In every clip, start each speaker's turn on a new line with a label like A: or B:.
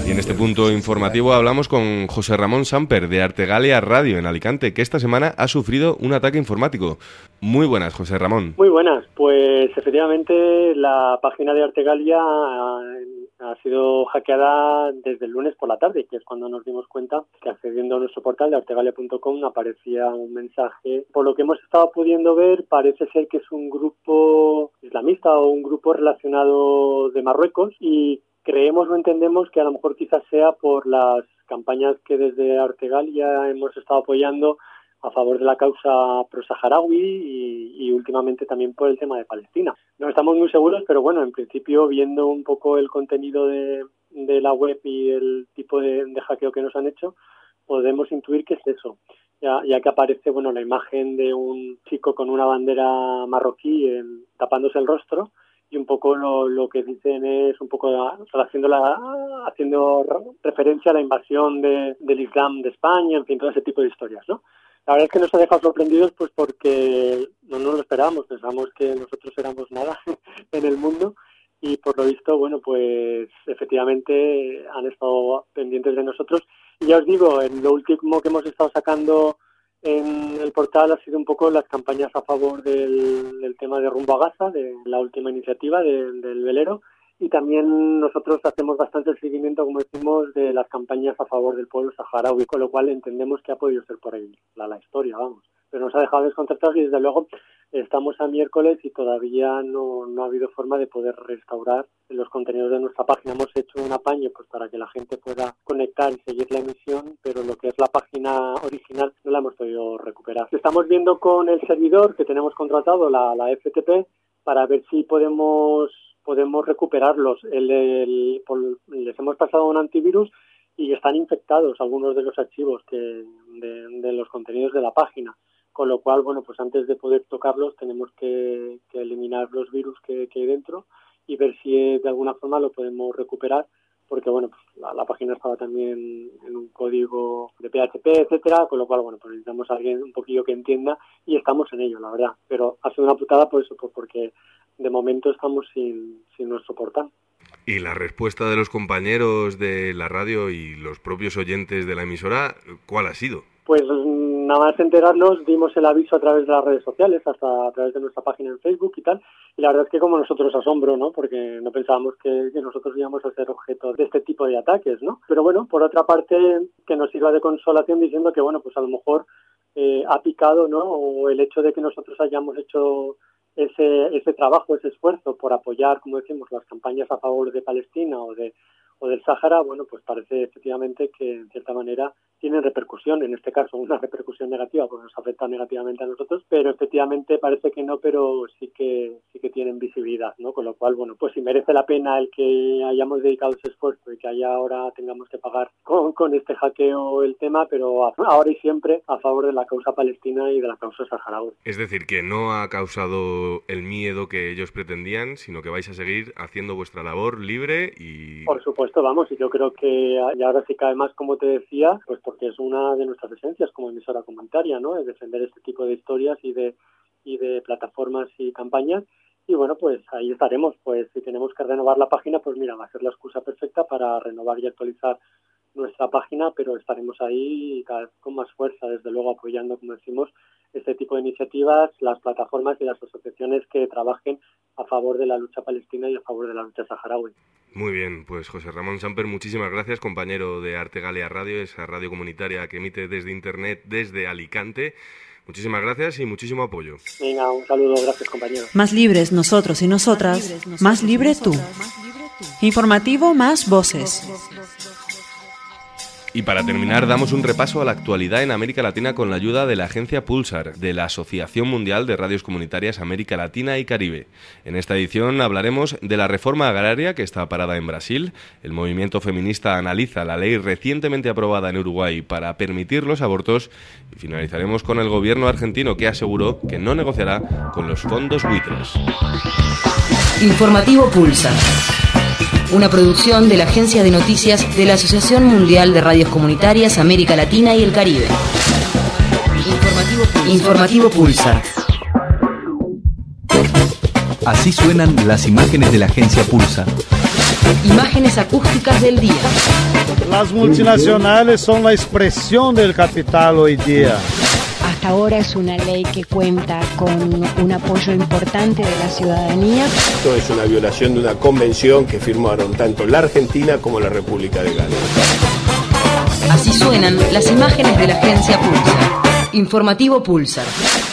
A: Y en este punto informativo hablamos con José Ramón Samper de Artegalia Radio en Alicante, que esta semana ha sufrido un ataque informático. Muy buenas, José Ramón.
B: Muy buenas, pues efectivamente la página de Artegalia ha sido hackeada desde el lunes por la tarde, que es cuando nos dimos cuenta que accediendo a nuestro portal de artegalia.com aparecía un mensaje. Por lo que hemos estado pudiendo ver, parece ser que es un grupo islamista o un grupo relacionado de Marruecos y creemos o entendemos que a lo mejor quizás sea por las campañas que desde Artegalia hemos estado apoyando a favor de la causa pro-saharaui y últimamente también por el tema de Palestina. No estamos muy seguros, pero bueno, en principio, viendo un poco el contenido de la web y el tipo de hackeo que nos han hecho, podemos intuir que es eso, ya que aparece la imagen de un chico con una bandera marroquí tapándose el rostro, y un poco lo que dicen es un poco haciendo referencia a la invasión del Islam de España, en fin, todo ese tipo de historias, ¿no? La verdad es que nos ha dejado sorprendidos pues porque no nos lo esperábamos, pensamos que nosotros éramos nada en el mundo y por lo visto, pues efectivamente han estado pendientes de nosotros. Y ya os digo, en lo último que hemos estado sacando en el portal ha sido un poco las campañas a favor del tema de Rumbo a Gaza, de la última iniciativa del velero, y también nosotros hacemos bastante el seguimiento, como decimos, de las campañas a favor del pueblo saharaui, con lo cual entendemos que ha podido ser por ahí la historia, vamos. Pero nos ha dejado desconcertados y desde luego estamos a miércoles y todavía no ha habido forma de poder restaurar los contenidos de nuestra página. Hemos hecho un apaño pues para que la gente pueda conectar y seguir la emisión, pero lo que es la página original no la hemos podido recuperar. Estamos viendo con el servidor que tenemos contratado, la FTP, para ver si podemos recuperarlos. Les hemos pasado un antivirus y están infectados algunos de los archivos de los contenidos de la página, con lo cual, pues antes de poder tocarlos tenemos que eliminar los virus que hay dentro y ver si de alguna forma lo podemos recuperar, porque la página estaba también en un código de PHP, etcétera, con lo cual pues necesitamos a alguien un poquillo que entienda y estamos en ello, la verdad, pero ha sido una putada por eso, porque de momento estamos sin nuestro portal.
A: ¿Y la respuesta de los compañeros de la radio y los propios oyentes de la emisora, cuál ha sido?
B: Pues nada más enterarnos, dimos el aviso a través de las redes sociales, hasta a través de nuestra página en Facebook y tal, y la verdad es que como nosotros asombro, ¿no? Porque no pensábamos que nosotros íbamos a ser objeto de este tipo de ataques, ¿no? Pero por otra parte, que nos sirva de consolación diciendo que, pues a lo mejor ha picado, ¿no? O el hecho de que nosotros hayamos hecho ese trabajo, ese esfuerzo por apoyar, como decimos, las campañas a favor de Palestina o del Sáhara, pues parece efectivamente que en cierta manera tienen repercusión, en este caso una repercusión negativa, porque nos afecta negativamente a nosotros, pero efectivamente parece que no, pero sí que tienen visibilidad, ¿no? Con lo cual, pues si merece la pena el que hayamos dedicado ese esfuerzo y que ahora tengamos que pagar con este hackeo el tema, pero ahora y siempre a favor de la causa palestina y de la causa saharaui.
A: Es decir, que no ha causado el miedo que ellos pretendían, sino que vais a seguir haciendo vuestra labor libre y...
B: Por supuesto, y yo creo que ahora sí cae más, como te decía, pues porque es una de nuestras esencias como emisora comunitaria, ¿no? Es defender este tipo de historias y de plataformas y campañas. Y pues ahí estaremos. Pues si tenemos que renovar la página, pues mira, va a ser la excusa perfecta para renovar y actualizar nuestra página, pero estaremos ahí cada vez con más fuerza, desde luego apoyando, como decimos, este tipo de iniciativas, las plataformas y las asociaciones que trabajen a favor de la lucha palestina y a favor de la lucha saharaui.
A: Muy bien, pues José Ramón Samper, muchísimas gracias, compañero de Artegalia Radio, esa radio comunitaria que emite desde Internet, desde Alicante. Muchísimas gracias y muchísimo apoyo.
B: Venga, un saludo, gracias compañero.
C: Más libres nosotros y nosotras, más libre tú. Informativo más voces.
A: Y para terminar, damos un repaso a la actualidad en América Latina con la ayuda de la agencia Pulsar, de la Asociación Mundial de Radios Comunitarias América Latina y Caribe. En esta edición hablaremos de la reforma agraria que está parada en Brasil, el movimiento feminista analiza la ley recientemente aprobada en Uruguay para permitir los abortos y finalizaremos con el gobierno argentino que aseguró que no negociará con los fondos buitres.
D: Informativo Pulsar. Una producción de la Agencia de Noticias de la Asociación Mundial de Radios Comunitarias América Latina y el Caribe. Informativo Pulsar.
E: Así suenan las imágenes de la Agencia Pulsar.
D: Imágenes acústicas del día.
E: Las multinacionales son la expresión del capital hoy día.
F: Hasta ahora es una ley que cuenta con un apoyo importante de la ciudadanía.
G: Esto es una violación de una convención que firmaron tanto la Argentina como la República de Ghana.
D: Así suenan las imágenes de la agencia Pulsar. Informativo Pulsar.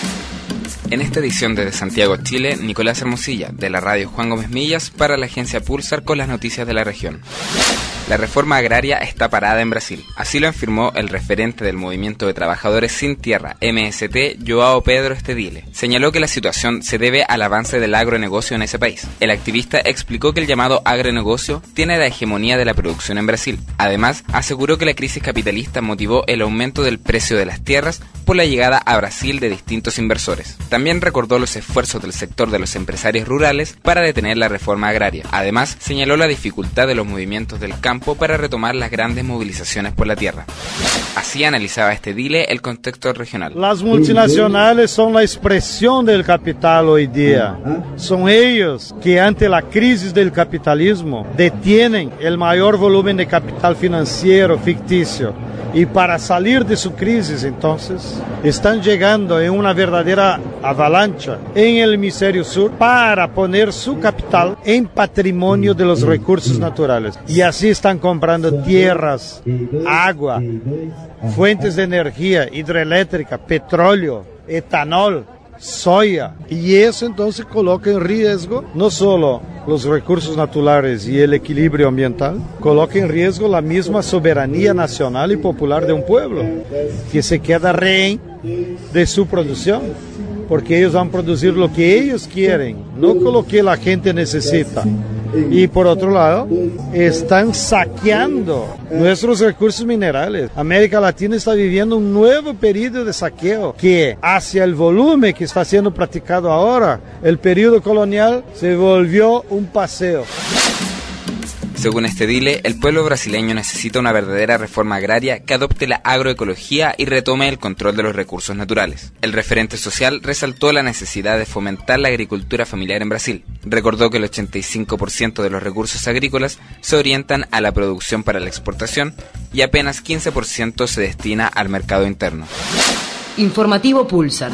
H: En esta edición desde Santiago, Chile, Nicolás Hermosilla, de la radio Juan Gómez Millas, para la agencia Pulsar con las noticias de la región. La reforma agraria está parada en Brasil. Así lo afirmó el referente del Movimiento de Trabajadores Sin Tierra, MST, Joao Pedro Estedile. Señaló que la situación se debe al avance del agronegocio en ese país. El activista explicó que el llamado agronegocio tiene la hegemonía de la producción en Brasil. Además, aseguró que la crisis capitalista motivó el aumento del precio de las tierras por la llegada a Brasil de distintos inversores. También recordó los esfuerzos del sector de los empresarios rurales para detener la reforma agraria. Además, señaló la dificultad de los movimientos del campo para retomar las grandes movilizaciones por la tierra. Así analizaba Estedile el contexto regional.
E: Las multinacionales son la expresión del capital hoy día. Son ellos que ante la crisis del capitalismo detienen el mayor volumen de capital financiero ficticio. Y para salir de su crisis, entonces, están llegando en una verdadera avalancha en el hemisferio sur para poner su capital en patrimonio de los recursos naturales. Y así están comprando tierras, agua, fuentes de energía hidroeléctrica, petróleo, etanol, soya. Y eso entonces coloca en riesgo no solo los recursos naturales y el equilibrio ambiental, coloca en riesgo la misma soberanía nacional y popular de un pueblo, que se queda rehén de su producción, porque ellos van a producir lo que ellos quieren, no con lo que la gente necesita. Y por otro lado, están saqueando nuestros recursos minerales. América Latina está viviendo un nuevo periodo de saqueo que hacia el volumen que está siendo practicado ahora, el periodo colonial se volvió un paseo.
H: Según Estedile, el pueblo brasileño necesita una verdadera reforma agraria que adopte la agroecología y retome el control de los recursos naturales. El referente social resaltó la necesidad de fomentar la agricultura familiar en Brasil. Recordó que el 85% de los recursos agrícolas se orientan a la producción para la exportación y apenas 15% se destina al mercado interno.
D: Informativo Pulsar.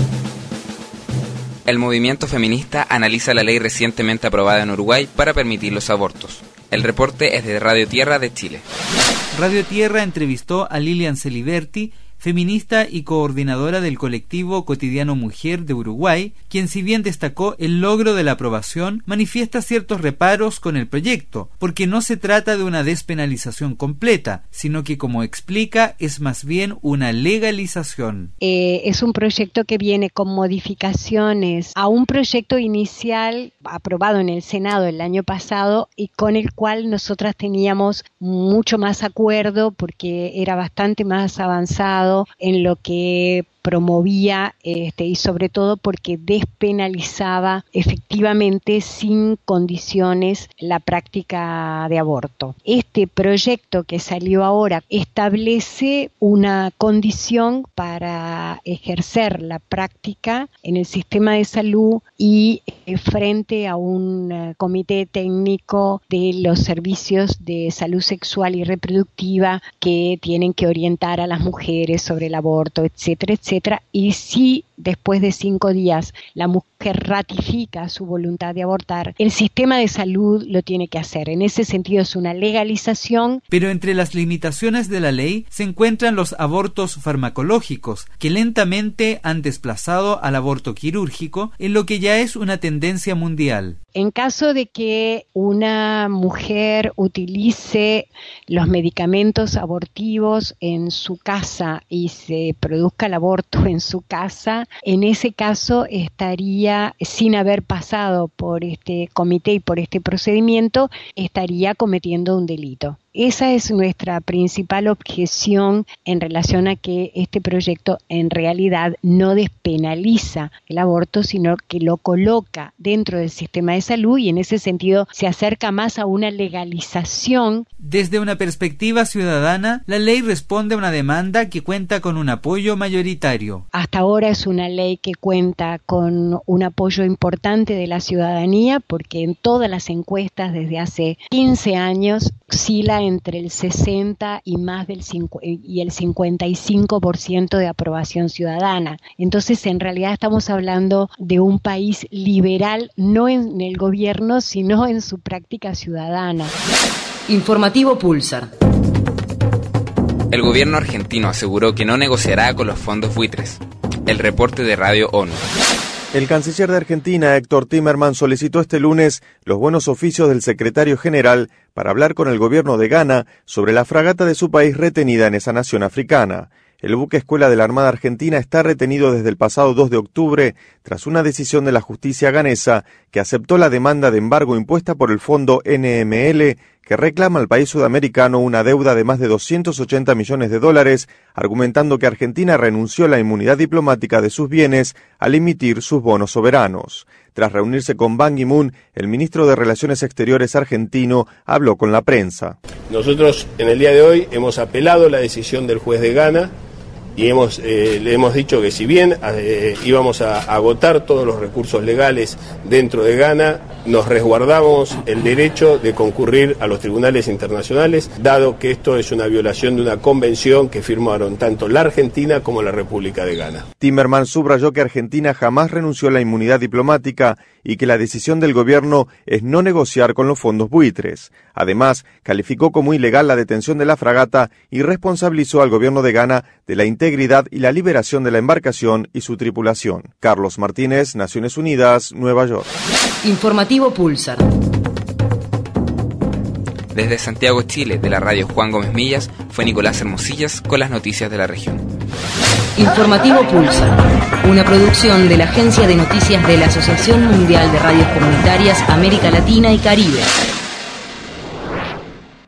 H: El movimiento feminista analiza la ley recientemente aprobada en Uruguay para permitir los abortos. El reporte es de Radio Tierra de Chile.
I: Radio Tierra entrevistó a Lilian Celiberti, feminista y coordinadora del colectivo Cotidiano Mujer de Uruguay, quien, si bien destacó el logro de la aprobación, manifiesta ciertos reparos con el proyecto, porque no se trata de una despenalización completa, sino que, como explica, es más bien una legalización.
F: Es un proyecto que viene con modificaciones a un proyecto inicial aprobado en el Senado el año pasado y con el cual nosotras teníamos mucho más acuerdo porque era bastante más avanzado en lo que promovía y sobre todo porque despenalizaba efectivamente sin condiciones la práctica de aborto. Este proyecto que salió ahora establece una condición para ejercer la práctica en el sistema de salud y frente a un comité técnico de los servicios de salud sexual y reproductiva que tienen que orientar a las mujeres sobre el aborto, etcétera, etcétera. Y si después de 5 días la mujer ratifica su voluntad de abortar, el sistema de salud lo tiene que hacer. En ese sentido es una legalización.
I: Pero entre las limitaciones de la ley se encuentran los abortos farmacológicos, que lentamente han desplazado al aborto quirúrgico, en lo que ya es una tendencia mundial.
F: En caso de que una mujer utilice los medicamentos abortivos en su casa y se produzca el aborto en su casa, en ese caso estaría, sin haber pasado por este comité y por este procedimiento, estaría cometiendo un delito. Esa es nuestra principal objeción en relación a que este proyecto en realidad no despenaliza el aborto, sino que lo coloca dentro del sistema de salud y en ese sentido se acerca más a una legalización.
I: Desde una perspectiva ciudadana, la ley responde a una demanda que cuenta con un apoyo mayoritario.
F: Hasta ahora es una ley que cuenta con un apoyo importante de la ciudadanía porque en todas las encuestas desde hace 15 años oscila entre el 60 y el 55% de aprobación ciudadana. Entonces, en realidad estamos hablando de un país liberal, no en el gobierno, sino en su práctica ciudadana.
D: Informativo Pulsar.
H: El gobierno argentino aseguró que no negociará con los fondos buitres. El reporte de Radio ONU.
J: El canciller de Argentina, Héctor Timerman, solicitó este lunes los buenos oficios del secretario general para hablar con el gobierno de Ghana sobre la fragata de su país retenida en esa nación africana. El buque escuela de la Armada Argentina está retenido desde el pasado 2 de octubre tras una decisión de la justicia ghanesa que aceptó la demanda de embargo impuesta por el fondo NML que reclama al país sudamericano una deuda de más de $280 millones, argumentando que Argentina renunció a la inmunidad diplomática de sus bienes al emitir sus bonos soberanos. Tras reunirse con Ban Ki-moon, el ministro de Relaciones Exteriores argentino habló con la prensa.
G: Nosotros en el día de hoy hemos apelado la decisión del juez de Ghana y le hemos dicho que si bien íbamos a agotar todos los recursos legales dentro de Ghana, nos resguardamos el derecho de concurrir a los tribunales internacionales, dado que esto es una violación de una convención que firmaron tanto la Argentina como la República de Ghana.
J: Timerman subrayó que Argentina jamás renunció a la inmunidad diplomática y que la decisión del gobierno es no negociar con los fondos buitres. Además, calificó como ilegal la detención de la fragata y responsabilizó al gobierno de Ghana de la integridad y la liberación de la embarcación y su tripulación. Carlos Martínez, Naciones Unidas, Nueva York.
D: Informativo Pulsar.
H: Desde Santiago, Chile, de la radio Juan Gómez Millas, fue Nicolás Hermosillas con las noticias de la región.
D: Informativo Pulsar, una producción de la Agencia de Noticias de la Asociación Mundial de Radios Comunitarias América Latina y Caribe.